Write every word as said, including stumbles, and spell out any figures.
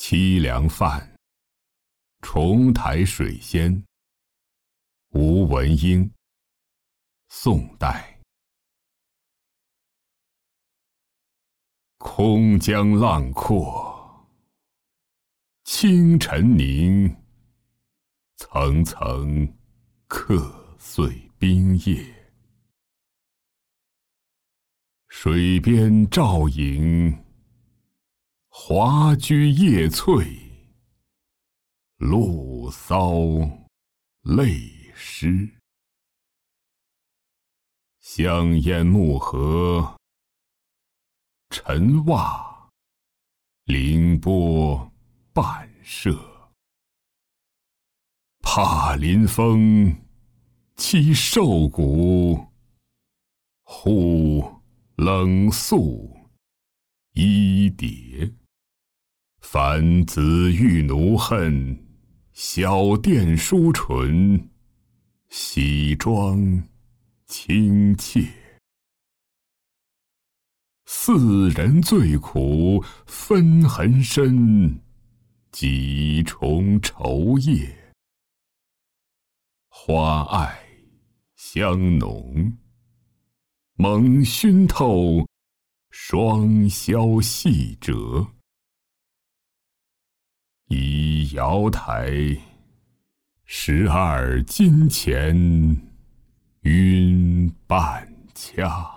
凄凉饭，重台水仙。吴文英，宋代。空江浪阔，清晨凝，层层客碎冰叶。水边照影，华居叶翠，露骚泪湿。香烟木盒，沉袜，凌波半射。怕临风，栖兽骨，忽冷肃衣蝶。凡子欲奴恨，小殿书唇，喜妆亲切。四人最苦，分痕深，几重愁叶。花爱香浓，蒙熏透，双宵细折。倚瑶台，十二金钱，晕半掐。